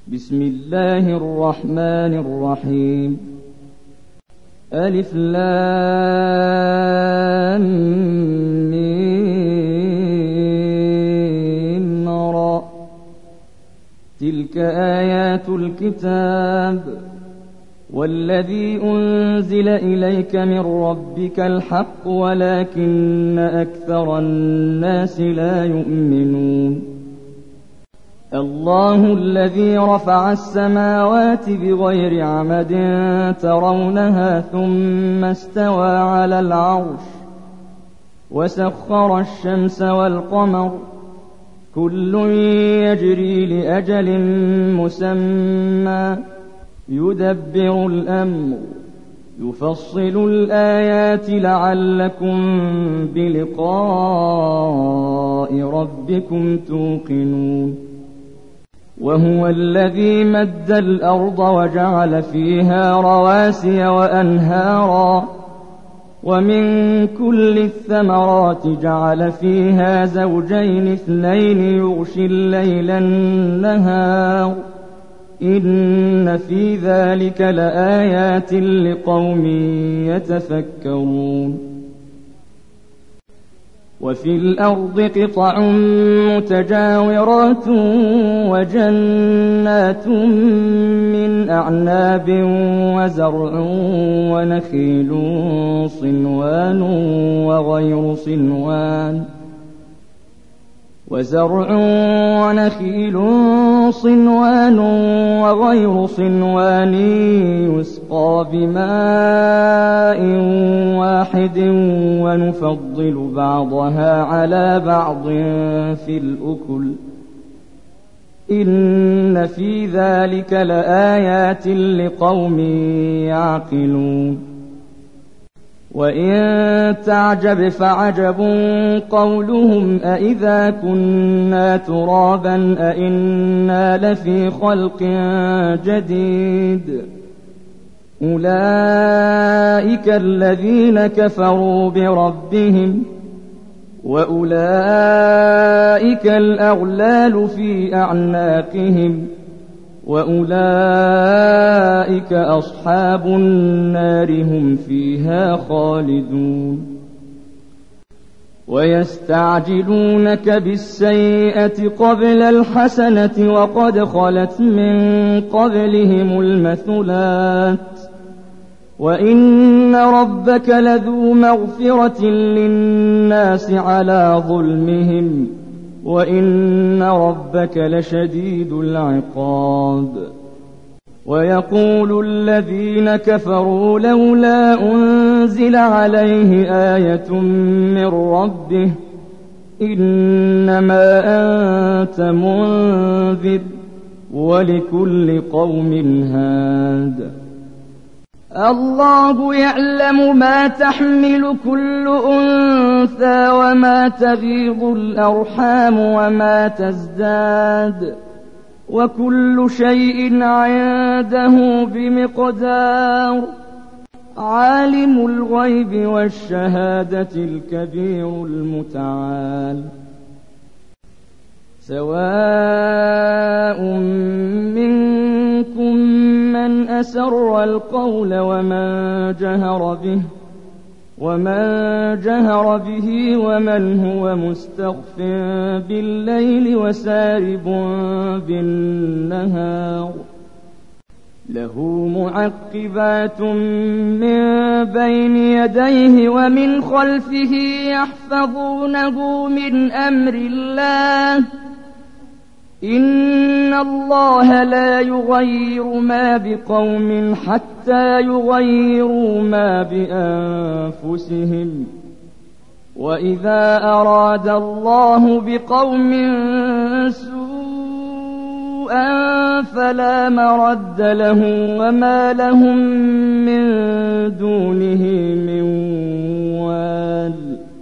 بسم الله الرحمن الرحيم. ألف لام ميم را. تلك آيات الكتاب والذي أنزل إليك من ربك الحق ولكن أكثر الناس لا يؤمنون. الله الذي رفع السماوات بغير عمد ترونها ثم استوى على العرش وسخر الشمس والقمر كل يجري لأجل مسمى يدبر الأمر يفصل الآيات لعلكم بلقاء ربكم توقنون. وهو الذي مد الأرض وجعل فيها رواسي وأنهارا ومن كل الثمرات جعل فيها زوجين اثنين يغشي الليل النهار إن في ذلك لآيات لقوم يتفكرون. وفي الأرض قطع متجاورات وجنات من أعناب وزرع ونخيل صنوان وغير صنوان يسقى بماء واحد ونفضل بعضها على بعض في الأكل إن في ذلك لآيات لقوم يعقلون. وإن تعجب فعجب قولهم أإذا كنا ترابا أإنا لفي خلق جديد أولئك الذين كفروا بربهم وأولئك الأغلال في أعناقهم وأولئك أصحاب النار هم فيها خالدون. ويستعجلونك بالسيئة قبل الحسنة وقد خلت من قبلهم المثلات وإن ربك لذو مغفرة للناس على ظلمهم وإن ربك لشديد العقاب. ويقول الذين كفروا لولا أنزل عليه آية من ربه إنما أنت منذر ولكل قوم هاد. الله يعلم ما تحمل كل أنثى وما تغيض الأرحام وما تزداد وكل شيء عنده بمقدار. عالم الغيب والشهادة الكبير المتعال. سواء منكم من أسر القول ومن جهر به ومن هو مستخف بالليل وسارب بالنهار. له معقبات من بين يديه ومن خلفه يحفظونه من أمر الله إن الله لا يغير ما بقوم حتى يغيروا ما بأنفسهم وإذا أراد الله بقوم سوءا فلا مرد له وما لهم من دونه من وال.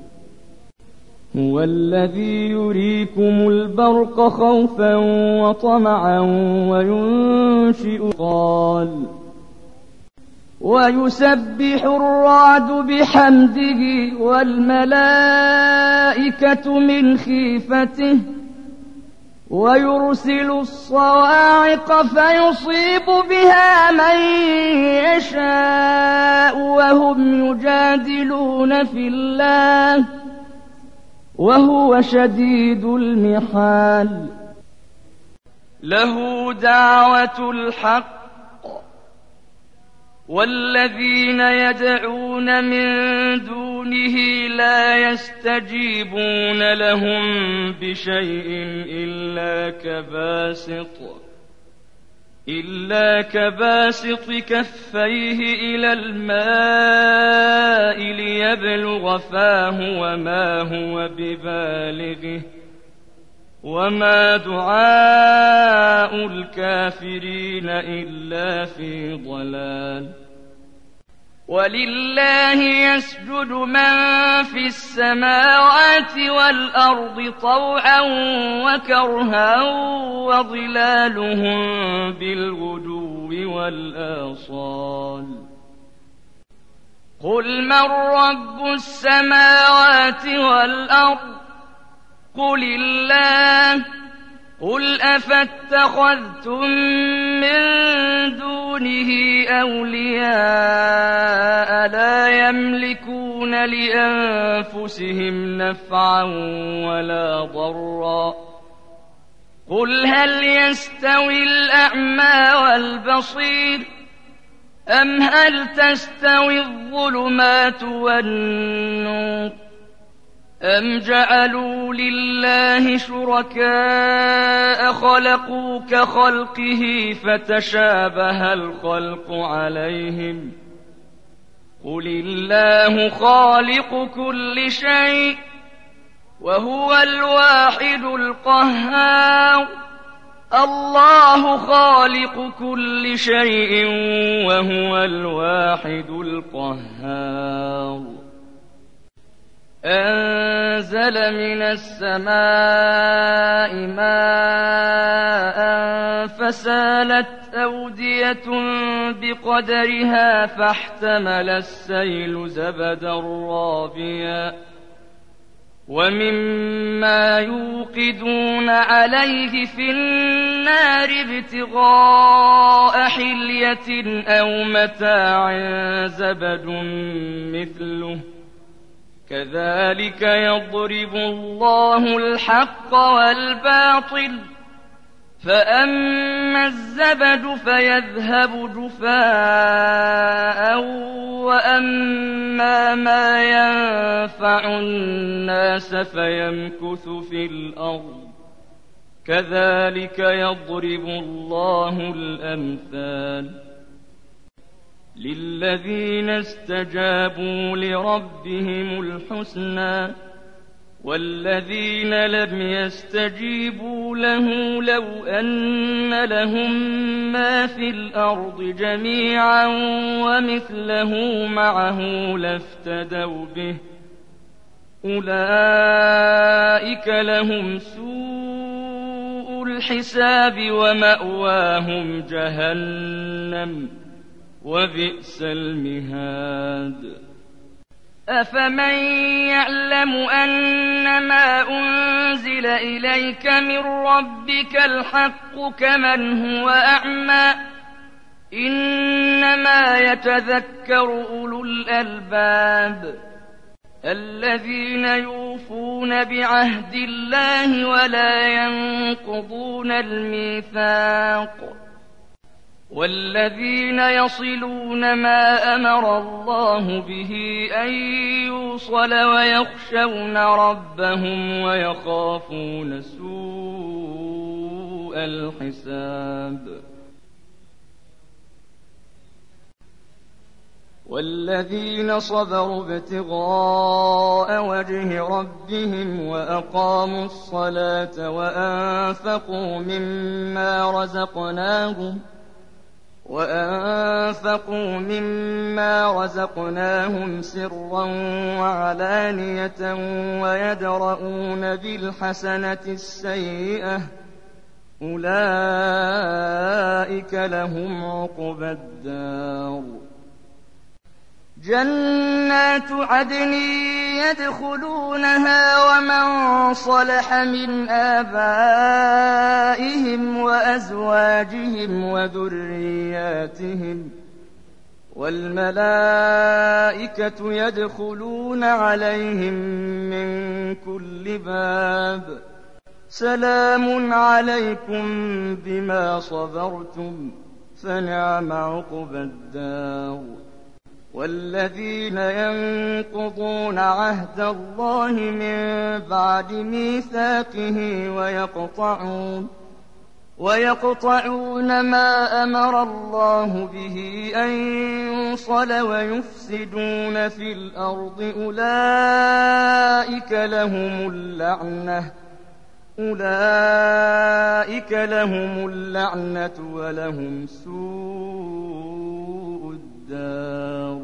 هو الذي يريكم البرق خوفا وطمعا وينشئ قال ويسبح الرعد بحمده والملائكة من خيفته ويرسل الصواعق فيصيب بها من يشاء وهم يجادلون في الله وهو شديد المحال. له دعوة الحق والذين يدعون من دونه لا يستجيبون لهم بشيء إلا كباسط كفيه إلى الماء ليبلغ فاه وما هو ببالغه وما دعاء الكافرين إلا في ضلال. ولله يسجد من في السماوات والأرض طوعا وكرها وظلالهم بالغدو والآصال. قل من رب السماوات والأرض قل الله. قل أفاتخذتم من دونه أولياء لا يملكون لأنفسهم نفعا ولا ضرا. قل هل يستوي الأعمى والبصير أم هل تستوي الظلمات والنور أم جعلوا لله شركاء خلقوا كخلقه فتشابه الخلق عليهم. قل الله خالق كل شيء وهو الواحد القهار. الله خالق كل شيء وهو الواحد القهار. أنزل من السماء ماء فسالت أودية بقدرها فاحتمل السيل زبدا رابيا ومما يوقدون عليه في النار ابتغاء حلية أو متاع زبد مثله كذلك يضرب الله الحق والباطل فأما الزبد فيذهب جفاء وأما ما ينفع الناس فيمكث في الأرض كذلك يضرب الله الأمثال للذين استجابوا لربهم الحسنى والذين لم يستجيبوا له لو أن لهم ما في الأرض جميعا ومثله معه لافتدوا به أولئك لهم سوء الحساب ومأواهم جهنم وبئس المهاد. أفمن يعلم أنما أنزل إليك من ربك الحق كمن هو أعمى إنما يتذكر أولو الألباب الذين يوفون بعهد الله ولا ينقضون الميثاق والذين يصلون ما أمر الله به أن يوصل ويخشون ربهم ويخافون سوء الحساب. والذين صبروا ابتغاء وجه ربهم وأقاموا الصلاة وأنفقوا مما رزقناهم سرا وعلانية ويدرؤون بالحسنة السيئة أولئك لهم عقبى الدار جنات عدن يدخلونها ومن صلح من آبائهم وأزواجهم وذرياتهم والملائكة يدخلون عليهم من كل باب سلام عليكم بما صبرتم فنعم عقبى الدار والذين ينقضون عهد الله من بعد ميثاقه ويقطعون ما أمر الله به أن يوصل ويفسدون في الأرض أولئك لهم اللعنة ولهم سوء الدار.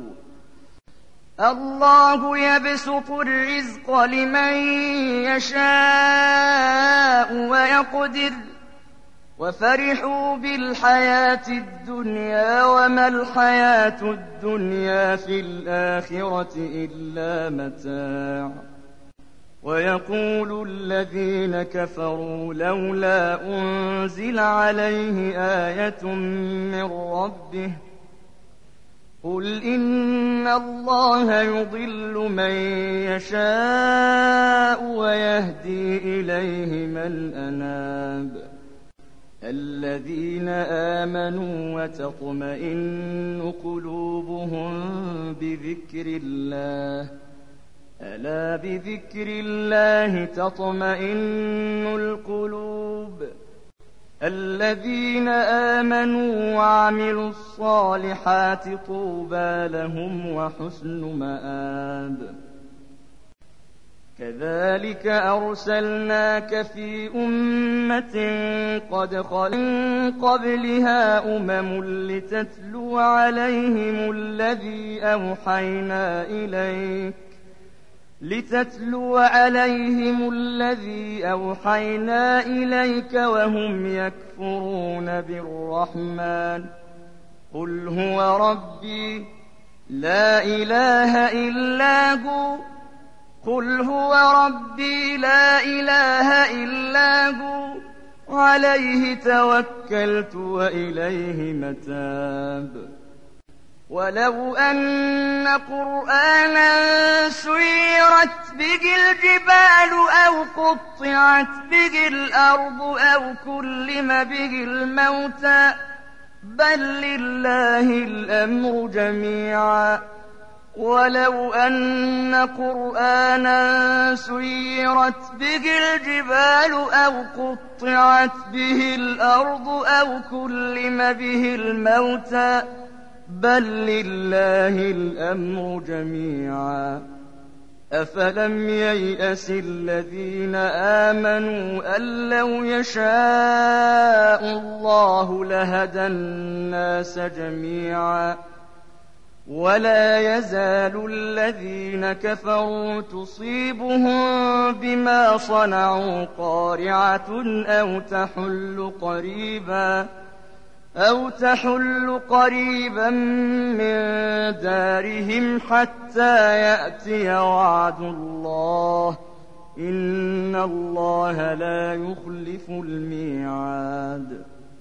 الله يبسط الرزق لمن يشاء ويقدر وفرحوا بالحياة الدنيا وما الحياة الدنيا في الآخرة إلا متاع. ويقول الذين كفروا لولا أنزل عليه آية من ربه قل إن الله يضل من يشاء ويهدي إليه من أناب. الذين آمنوا وتطمئن قلوبهم بذكر الله ألا بذكر الله تطمئن القلوب. الذين آمنوا وعملوا الصالحات طوبى لهم وحسن مآب. كذلك أرسلناك في أمة قد خلت من قبلها لتتلو عليهم الذي أوحينا إليك وهم يكفرون بالرحمن قل هو ربي لا إله إلا هو عليه توكلت وإليه متاب. ولو أن قرآنا سيرت به الجبال أو قطعت به الأرض أو كلم به الموتى بل لله الأمر جميعا. ولو أن قرآنا سيرت به الجبال أو قطعت به الأرض أو كلم به الموتى بل لله الأمر جميعا. أفلم ييأس الذين آمنوا أن لو يشاء الله لهدى الناس جميعا. ولا يزال الذين كفروا تصيبهم بما صنعوا قارعة أو تحل قريبا من دارهم حتى يأتي وعد الله إن الله لا يخلف الميعاد.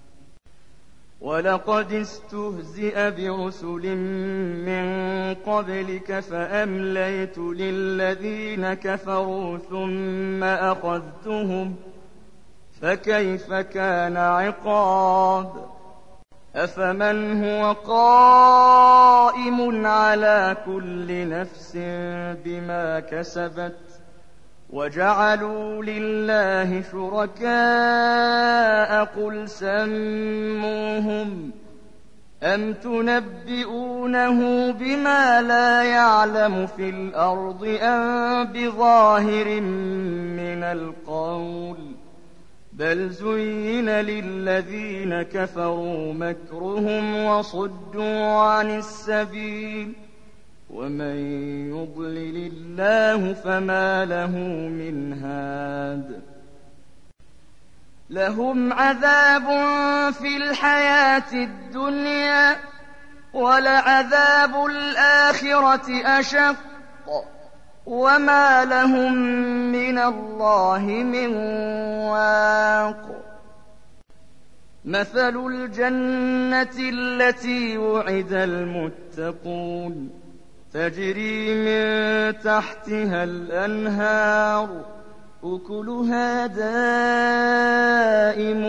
ولقد استهزئ برسل من قبلك فأمليت للذين كفروا ثم أخذتهم فكيف كان عقاب. أفمن هو قائم على كل نفس بما كسبت وجعلوا لله شركاء قل سموهم أم تنبئونه بما لا يعلم في الأرض أم بظاهر من القول بل زين للذين كفروا مكرهم وصدوا عن السبيل ومن يضلل الله فما له من هاد. لهم عذاب في الحياة الدنيا وَلَعَذَابُ الْآخِرَةِ أَشَقُّ وَمَا لَهُم مِّنَ اللَّهِ مِن وَاقٍ مَثَلُ الْجَنَّةِ الَّتِي وُعِدَ الْمُتَّقُونَ تَجْرِي مِن تَحْتِهَا الْأَنْهَارُ أُكُلُهَا دَائِمٌ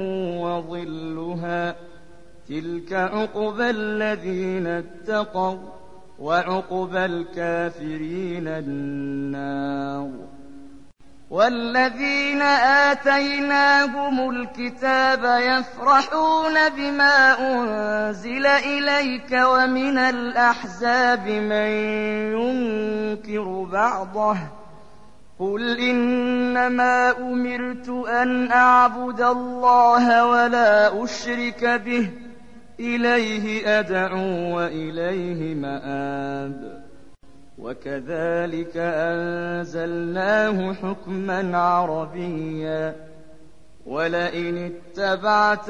وَظِلُّهَا تِلْكَ عُقْبَى الَّذِينَ اتَّقَوْا وَّعُقْبَى الْكَافِرِينَ النَّارُ وَالَّذِينَ آتَيْنَاهُمُ الْكِتَابَ يَفْرَحُونَ بِمَا أُنزِلَ إِلَيْكَ وَمِنَ الْأَحْزَابِ مَن يُنكِرُ بَعْضَهُ قُلْ إِنَّمَا أُمِرْتُ أَنْ أَعْبُدَ اللَّهَ وَلَا أُشْرِكَ بِهِ إِلَيْهِ أَدْعُو وَإِلَيْهِ مَآبِ وَكَذَلِكَ أَنزَلْنَاهُ حُكْمًا عَرَبِيًّا وَلَئِنِ اتَّبَعْتَ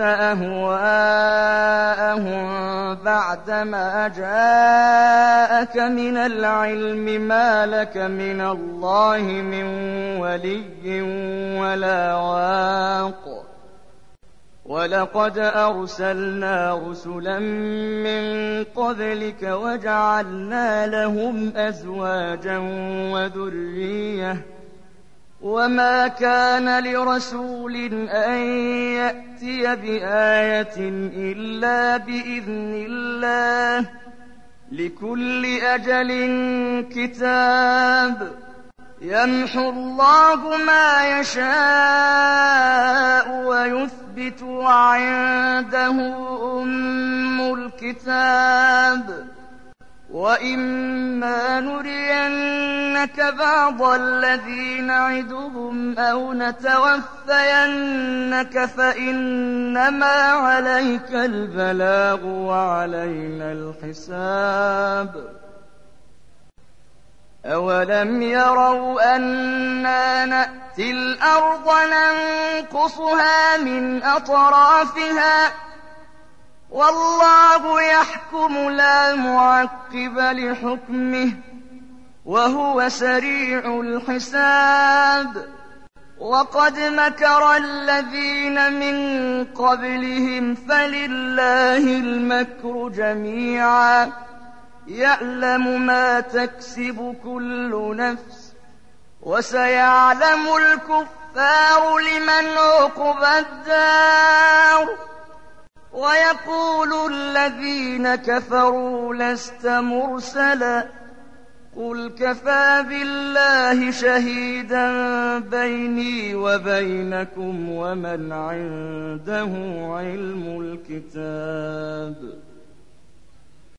أَهْوَاءَهُم بَعْدَمَا جَاءَكَ مِنَ الْعِلْمِ مَا لَكَ مِنَ اللَّهِ مِن وَلِيٍّ وَلَا وَاقٍ وَلَقَدْ أَرْسَلْنَا رُسُلًا مِّن قَبْلِكَ وَجَعَلْنَا لَهُمْ أَزْوَاجًا وَذُرِّيَّةً وَمَا كَانَ لِرَسُولٍ أَن يَأْتِيَ بِآيَةٍ إِلَّا بِإِذْنِ اللَّهِ لِكُلِّ أَجَلٍ كِتَابٌ يَمْحُو اللَّهُ مَا يَشَاءُ وَيُثْبِتُ وَعِندَهُ أُمُّ الْكِتَابِ وَإِمَّا نُرِيَنَّكَ بَعْضَ الَّذِي نَعِدُهُمْ أَوْ نَتَوَفَّيَنَّكَ فَإِنَّمَا عَلَيْكَ الْبَلَاغُ وَعَلَيْنَا الْحِسَابُ أَوَلَمْ يَرَوْا أَنَّا نَأْتِي الْأَرْضَ نَنقُصُهَا مِنْ أَطْرَافِهَا وَاللَّهُ يَحْكُمُ لَا مُعَقِّبَ لِحُكْمِهِ وَهُوَ سَرِيعُ الْحِسَابِ وَقَدْ مَكَرَ الَّذِينَ مِن قَبْلِهِمْ فَلِلَّهِ الْمَكْرُ جَمِيعًا يَعْلَمُ مَا تَكْسِبُ كُلُّ نَفْسٍ وَسَيَعْلَمُ الْكُفَّارُ لِمَنْ عُقْبَى الدَّارِ وَيَقُولُ الَّذِينَ كَفَرُوا لَسْتَ مُرْسَلًا قُلْ كَفَىٰ بِاللَّهِ شَهِيدًا بَيْنِي وَبَيْنَكُمْ وَمَنْ عِندَهُ عِلْمُ الْكِتَابِ